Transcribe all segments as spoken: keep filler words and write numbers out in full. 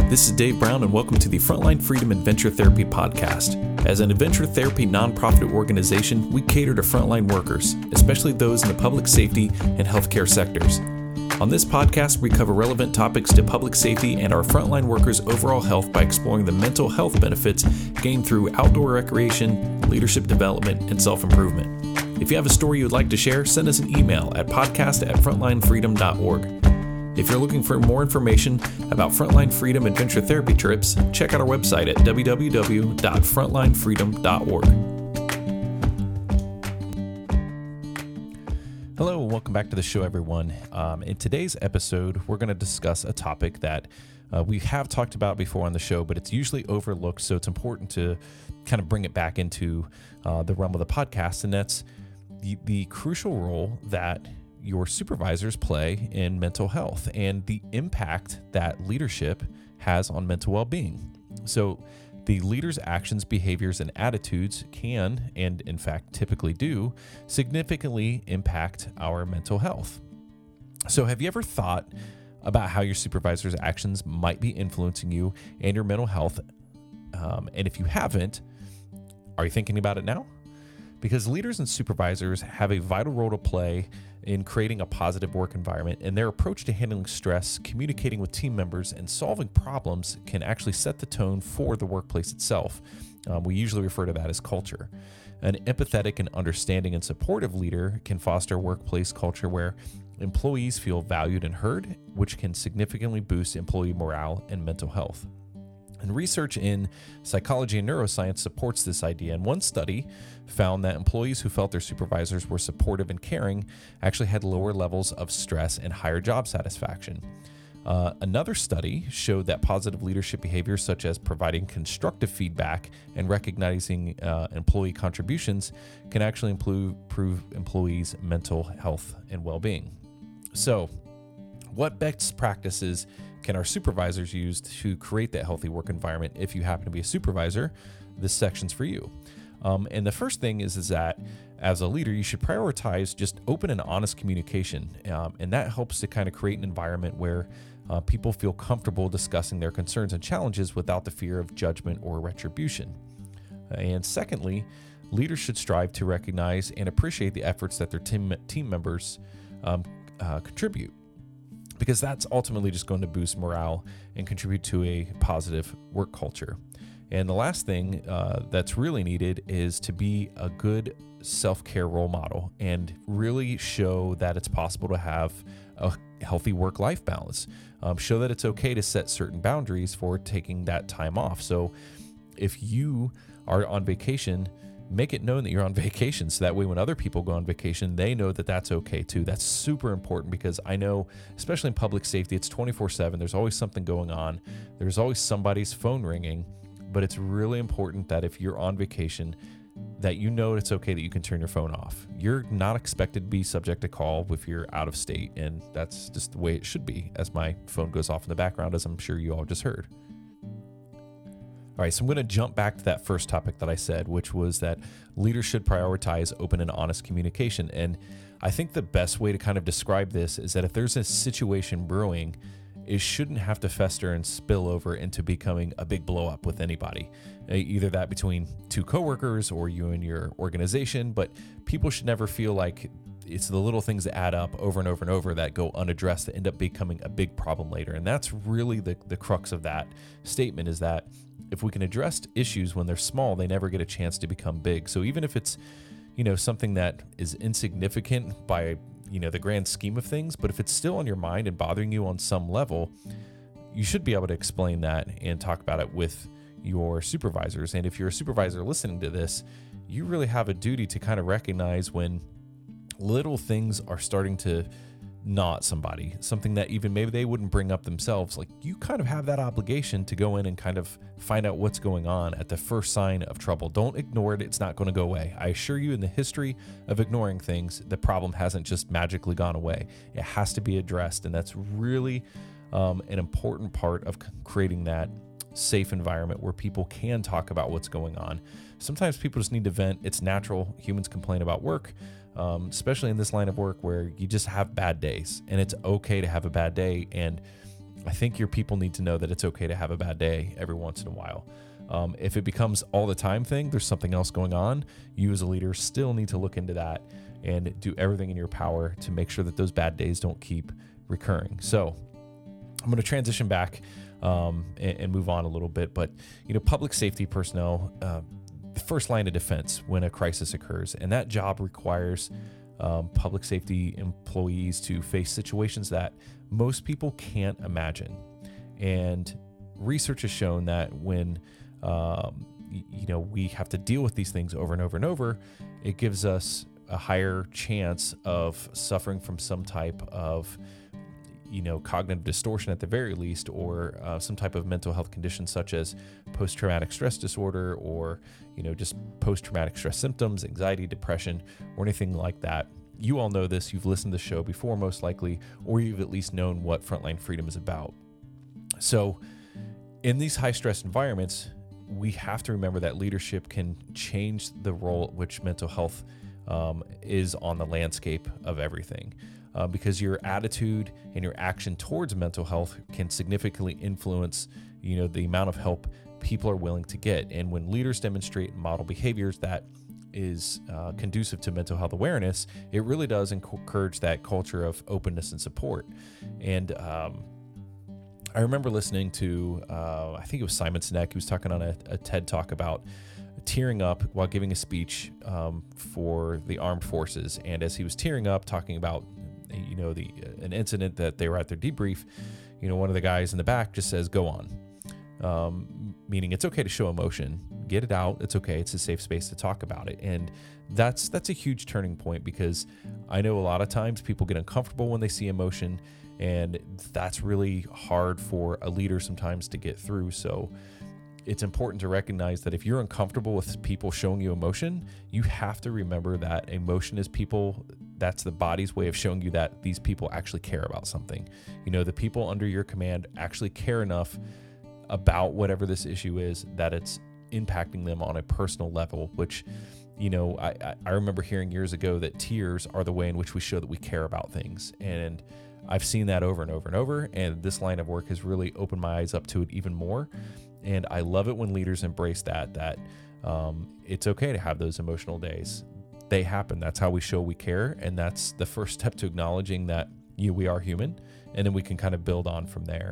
This is Dave Brown, and welcome to the Frontline Freedom Adventure Therapy Podcast. As an adventure therapy nonprofit organization, we cater to frontline workers, especially those in the public safety and healthcare sectors. On this podcast, we cover relevant topics to public safety and our frontline workers' overall health by exploring the mental health benefits gained through outdoor recreation, leadership development, and self-improvement. If you have a story you would like to share, send us an email at podcast at frontline freedom dot org. If you're looking for more information about Frontline Freedom Adventure Therapy trips, check out our website at w w w dot frontline freedom dot org. Hello, and welcome back to the show, everyone. Um, in today's episode, we're going to discuss a topic that uh, we have talked about before on the show, but it's usually overlooked, so it's important to kind of bring it back into uh, the realm of the podcast, and that's the, the crucial role that your supervisors play in mental health and the impact that leadership has on mental well-being. So the leader's actions, behaviors, and attitudes can, and in fact typically do, significantly impact our mental health. So have you ever thought about how your supervisor's actions might be influencing you and your mental health? Um, and if you haven't, are you thinking about it now? Because leaders and supervisors have a vital role to play in creating a positive work environment, and their approach to handling stress, communicating with team members, and solving problems can actually set the tone for the workplace itself. Um, we usually refer to that as culture. An empathetic and understanding and supportive leader can foster a workplace culture where employees feel valued and heard, which can significantly boost employee morale and mental health. And research in psychology and neuroscience supports this idea. And one study found that employees who felt their supervisors were supportive and caring actually had lower levels of stress and higher job satisfaction. Uh, another study showed that positive leadership behaviors such as providing constructive feedback and recognizing uh, employee contributions can actually improve, improve employees' mental health and well-being. So, what best practices can our supervisors use to create that healthy work environment? If you happen to be a supervisor, this section's for you. Um, and the first thing is, is that as a leader, you should prioritize just open and honest communication. Um, and that helps to kind of create an environment where uh, people feel comfortable discussing their concerns and challenges without the fear of judgment or retribution. And secondly, leaders should strive to recognize and appreciate the efforts that their team, team members um, uh, contribute, because that's ultimately just going to boost morale and contribute to a positive work culture. And the last thing uh, that's really needed is to be a good self-care role model and really show that it's possible to have a healthy work-life balance. Um, show that it's okay to set certain boundaries for taking that time off. So if you are on vacation, make it known that you're on vacation, so that way when other people go on vacation, they know that that's okay too. That's super important, because I know, especially in public safety, it's twenty-four seven. There's always something going on. There's always somebody's phone ringing, but it's really important that if you're on vacation, that you know it's okay that you can turn your phone off. You're not expected to be subject to call if you're out of state, and that's just the way it should be, as my phone goes off in the background, as I'm sure you all just heard. All right, so I'm going to jump back to that first topic that I said, which was that leaders should prioritize open and honest communication. And I think the best way to kind of describe this is that if there's a situation brewing, it shouldn't have to fester and spill over into becoming a big blow up with anybody, either that between two coworkers or you and your organization. But people should never feel like it's the little things that add up over and over and over that go unaddressed that end up becoming a big problem later. And that's really the, the crux of that statement, is that if we can address issues when they're small, they never get a chance to become big. So even if it's, you know, something that is insignificant by, you know, the grand scheme of things, but if it's still on your mind and bothering you on some level, you should be able to explain that and talk about it with your supervisors. And if you're a supervisor listening to this, you really have a duty to kind of recognize when little things are starting to not somebody, something that even maybe they wouldn't bring up themselves. Like, you kind of have that obligation to go in and kind of find out what's going on at the first sign of trouble. Don't ignore it. It's not going to go away. I assure you, in the history of ignoring things, the problem hasn't just magically gone away. It has to be addressed. And that's really um, an important part of creating that safe environment where people can talk about what's going on. Sometimes people just need to vent. It's natural. Humans complain about work. Um, especially in this line of work where you just have bad days, and it's okay to have a bad day. And I think your people need to know that it's okay to have a bad day every once in a while. Um, if it becomes all the time thing, there's something else going on. You as a leader still need to look into that and do everything in your power to make sure that those bad days don't keep recurring. So I'm going to transition back um, and, and move on a little bit. But, you know, public safety personnel, uh, the first line of defense when a crisis occurs, and that job requires um, public safety employees to face situations that most people can't imagine. And research has shown that when um, y- you know we have to deal with these things over and over and over, it gives us a higher chance of suffering from some type of you know cognitive distortion at the very least, or uh, some type of mental health condition such as post-traumatic stress disorder, or you know just post-traumatic stress symptoms, anxiety, depression, or anything like that. You all know this. You've listened to the show before, most likely, or you've at least known what Frontline Freedom is about. So in these high stress environments, we have to remember that leadership can change the role at which mental health um, is on the landscape of everything. Uh, because your attitude and your action towards mental health can significantly influence, you know, the amount of help people are willing to get. And when leaders demonstrate and model behaviors that is uh, conducive to mental health awareness, it really does encourage that culture of openness and support. And um, I remember listening to, uh, I think it was Simon Sinek, who was talking on a, a TED Talk about tearing up while giving a speech um, for the armed forces. And as he was tearing up, talking about, you know, the an incident that they were at their debrief, you know, one of the guys in the back just says, "Go on," um, meaning it's okay to show emotion, get it out. It's okay. It's a safe space to talk about it. And that's that's a huge turning point, because I know a lot of times people get uncomfortable when they see emotion, and that's really hard for a leader sometimes to get through. So it's important to recognize that if you're uncomfortable with people showing you emotion, you have to remember that emotion is people, that's the body's way of showing you that these people actually care about something. You know, the people under your command actually care enough about whatever this issue is that it's impacting them on a personal level, which, you know, I, I remember hearing years ago that tears are the way in which we show that we care about things. And I've seen that over and over and over, and this line of work has really opened my eyes up to it even more. And I love it when leaders embrace that, that um, it's okay to have those emotional days. They happen. That's how we show we care. And that's the first step to acknowledging that, you know, we are human, and then we can kind of build on from there.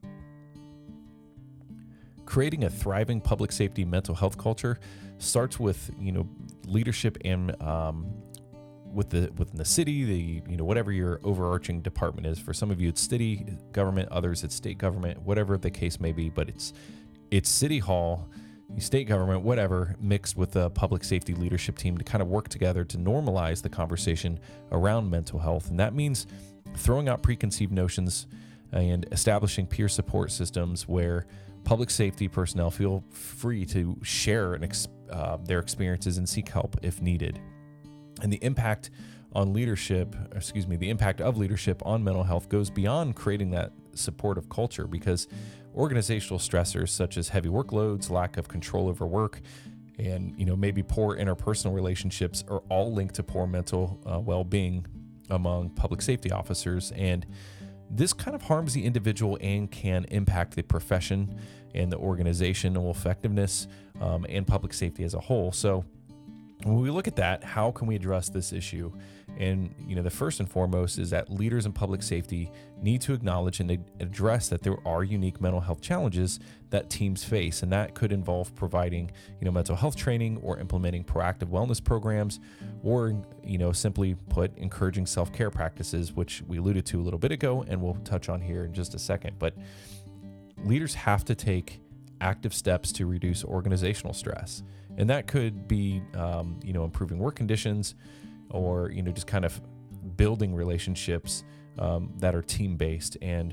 Creating a thriving public safety mental health culture starts with, you know, leadership and um, with the within the city, the, you know, whatever your overarching department is. For some of you, it's city government, others it's state government, whatever the case may be, but it's it's city hall, state government, whatever, mixed with the public safety leadership team to kind of work together to normalize the conversation around mental health. And that means throwing out preconceived notions and establishing peer support systems where public safety personnel feel free to share an ex- uh, their experiences and seek help if needed. And the impact on leadership, excuse me, the impact of leadership on mental health goes beyond creating that supportive culture, because organizational stressors such as heavy workloads, lack of control over work, and, you know, maybe poor interpersonal relationships are all linked to poor mental uh, well-being among public safety officers. And this kind of harms the individual and can impact the profession and the organizational effectiveness um, and public safety as a whole. So when we look at that, how can we address this issue? And, you know, the first and foremost is that leaders in public safety need to acknowledge and address that there are unique mental health challenges that teams face. And that could involve providing, you know, mental health training or implementing proactive wellness programs, or, you know, simply put, encouraging self-care practices, which we alluded to a little bit ago and we'll touch on here in just a second. But leaders have to take active steps to reduce organizational stress. And that could be, um, you know, improving work conditions, or, you know, just kind of building relationships um, that are team-based. And,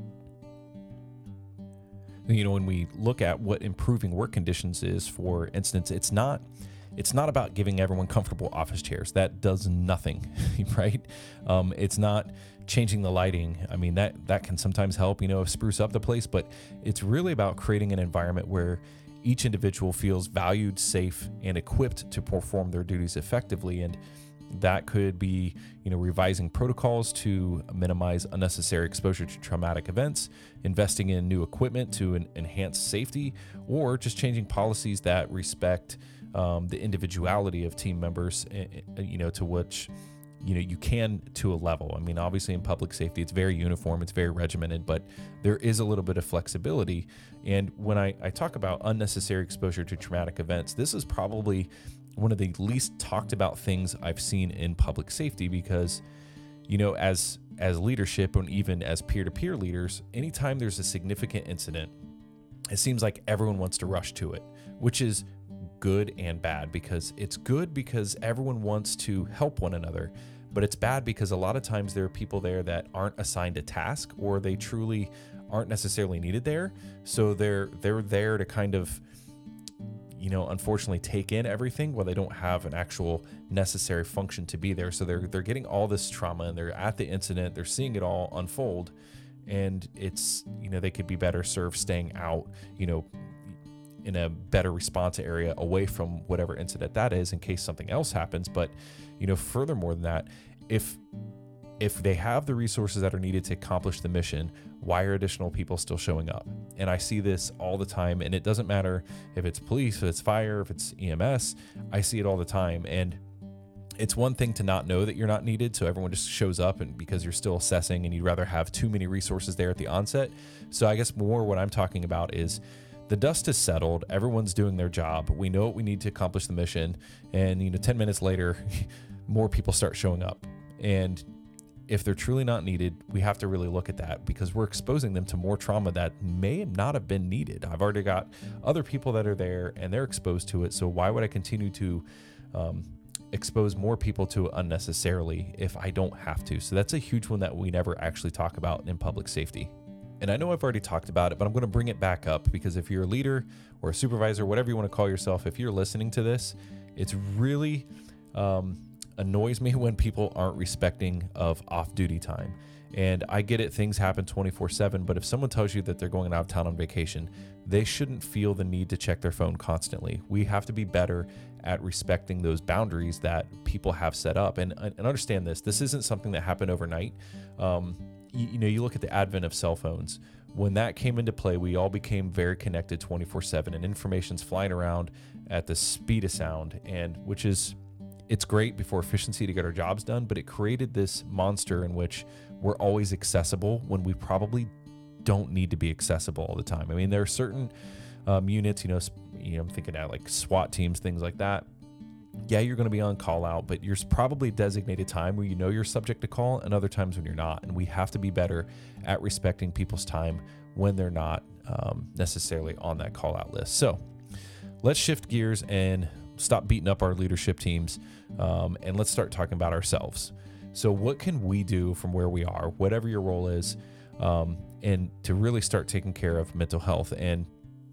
you know, when we look at what improving work conditions is, for instance, it's not it's not about giving everyone comfortable office chairs. That does nothing, right? Um, it's not changing the lighting. I mean, that that can sometimes help, you know, spruce up the place, but it's really about creating an environment where each individual feels valued, safe, and equipped to perform their duties effectively. And That could be, you know, revising protocols to minimize unnecessary exposure to traumatic events, investing in new equipment to en- enhance safety, or just changing policies that respect um, the individuality of team members, you know, to which, you know, you can to a level. I mean, obviously in public safety, it's very uniform, it's very regimented, but there is a little bit of flexibility. And when I, I talk about unnecessary exposure to traumatic events, this is probably one of the least talked about things I've seen in public safety, because, you know, as as leadership and even as peer-to-peer leaders, anytime there's a significant incident, it seems like everyone wants to rush to it, which is good and bad. Because it's good because everyone wants to help one another, but it's bad because a lot of times there are people there that aren't assigned a task, or they truly aren't necessarily needed there. So they're they're there to kind of, you know, unfortunately take in everything while they don't have an actual necessary function to be there. So they're they're getting all this trauma, and they're at the incident, they're seeing it all unfold, and it's, you know, they could be better served staying out, you know, in a better response area away from whatever incident that is in case something else happens. But, you know, furthermore than that, if if they have the resources that are needed to accomplish the mission, why are additional people still showing up? And I see this all the time, and it doesn't matter if it's police, if it's fire, if it's E M S, I see it all the time. And it's one thing to not know that you're not needed, so everyone just shows up, and because you're still assessing and you'd rather have too many resources there at the onset. So I guess more what I'm talking about is the dust is settled, everyone's doing their job, we know what we need to accomplish the mission, and, you know, ten minutes later, more people start showing up. And if they're truly not needed, we have to really look at that, because we're exposing them to more trauma that may not have been needed. I've already got other people that are there and they're exposed to it. So why would I continue to um, expose more people to it unnecessarily if I don't have to? So that's a huge one that we never actually talk about in public safety. And I know I've already talked about it, but I'm going to bring it back up, because if you're a leader or a supervisor, whatever you want to call yourself, if you're listening to this, it's really um, annoys me when people aren't respecting of off-duty time. And I get it, things happen twenty-four seven, but if someone tells you that they're going out of town on vacation, they shouldn't feel the need to check their phone constantly. We have to be better at respecting those boundaries that people have set up. And, and understand this, this isn't something that happened overnight. Um, you, you know, you look at the advent of cell phones. When that came into play, we all became very connected twenty-four seven, and information's flying around at the speed of sound, and which is, it's great for efficiency to get our jobs done, but it created this monster in which we're always accessible when we probably don't need to be accessible all the time. I mean, there are certain um, units, you know, you know, I'm thinking at like SWAT teams, things like that. Yeah, you're going to be on call out, but there's probably a designated time where you know you're subject to call, and other times when you're not. And we have to be better at respecting people's time when they're not um, necessarily on that call out list. So let's shift gears and stop beating up our leadership teams, um, and let's start talking about ourselves. So what can we do from where we are, whatever your role is, um, and to really start taking care of mental health? And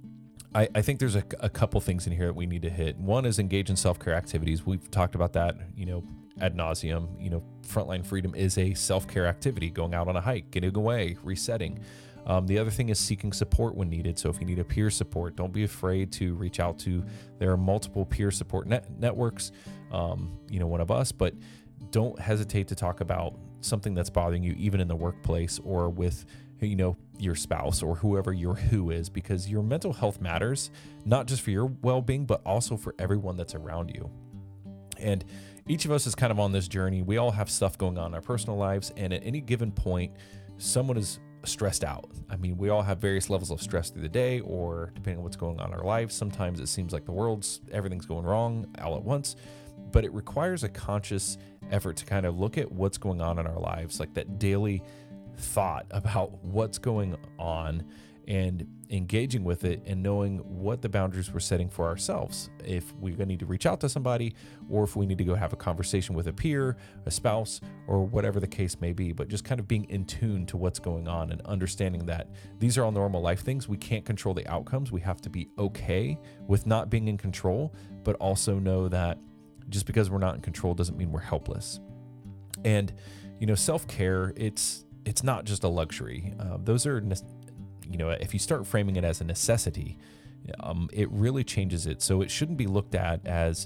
I, I think there's a, a couple things in here that we need to hit. One is engage in self-care activities. We've talked about that, you know, ad nauseum. You know, Frontline Freedom is a self-care activity, going out on a hike, getting away, resetting. Um, the other thing is seeking support when needed. So if you need a peer support, don't be afraid to reach out to, there are multiple peer support net, networks, um, you know, one of us, but don't hesitate to talk about something that's bothering you, even in the workplace or with, you know, your spouse or whoever your who is, because your mental health matters, not just for your well-being, but also for everyone that's around you. And each of us is kind of on this journey. We all have stuff going on in our personal lives, and at any given point, someone is stressed out. I mean, we all have various levels of stress through the day, or depending on what's going on in our lives. Sometimes it seems like the world's, everything's going wrong all at once, but it requires a conscious effort to kind of look at what's going on in our lives, like that daily thought about what's going on and engaging with it and knowing what the boundaries we're setting for ourselves. If we need to reach out to somebody, or if we need to go have a conversation with a peer, a spouse, or whatever the case may be, but just kind of being in tune to what's going on and understanding that these are all normal life things. We can't control the outcomes. We have to be okay with not being in control, but also know that just because we're not in control doesn't mean we're helpless. And, you know, self-care, it's, it's not just a luxury. Uh, those are, you know, if you start framing it as a necessity, um, it really changes it. So it shouldn't be looked at as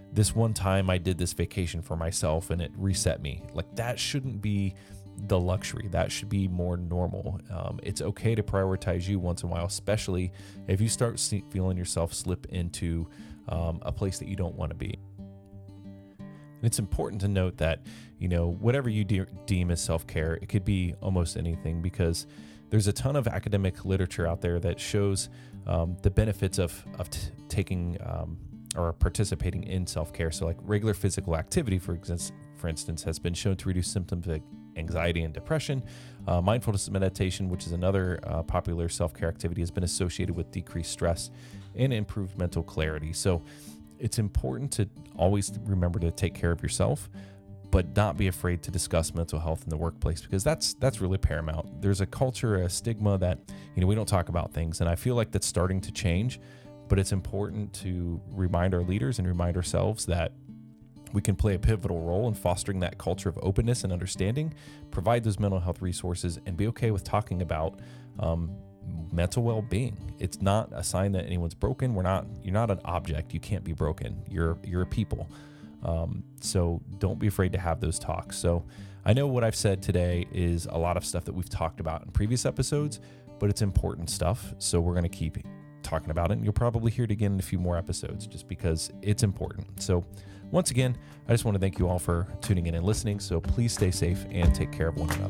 this one time I did this vacation for myself and it reset me. Like, that shouldn't be the luxury. That should be more normal. Um, it's okay to prioritize you once in a while, especially if you start see, feeling yourself slip into um, a place that you don't want to be. And it's important to note that, you know, whatever you de- deem as self-care, it could be almost anything, because there's a ton of academic literature out there that shows um, the benefits of, of t- taking um, or participating in self-care. So like regular physical activity, for instance, for instance, has been shown to reduce symptoms of anxiety and depression. Uh, mindfulness meditation, which is another uh, popular self-care activity, has been associated with decreased stress and improved mental clarity. So it's important to always remember to take care of yourself, but not be afraid to discuss mental health in the workplace, because that's that's really paramount. There's a culture, a stigma that, you know, we don't talk about things, and I feel like that's starting to change, but it's important to remind our leaders and remind ourselves that we can play a pivotal role in fostering that culture of openness and understanding, provide those mental health resources, and be okay with talking about um, mental well-being. It's not a sign that anyone's broken. We're not, you're not an object. You can't be broken. You're, you're a people. Um, so don't be afraid to have those talks. So I know what I've said today is a lot of stuff that we've talked about in previous episodes, but it's important stuff. So we're going to keep talking about it, and you'll probably hear it again in a few more episodes just because it's important. So once again, I just want to thank you all for tuning in and listening. So please stay safe and take care of one another.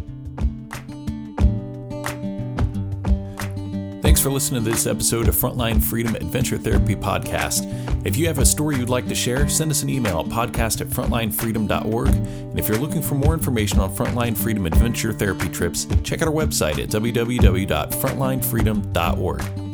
Thanks for listening to this episode of Frontline Freedom Adventure Therapy Podcast. If you have a story you'd like to share, send us an email at podcast at frontline freedom dot org. And if you're looking for more information on Frontline Freedom Adventure Therapy trips, check out our website at w w w dot frontline freedom dot org.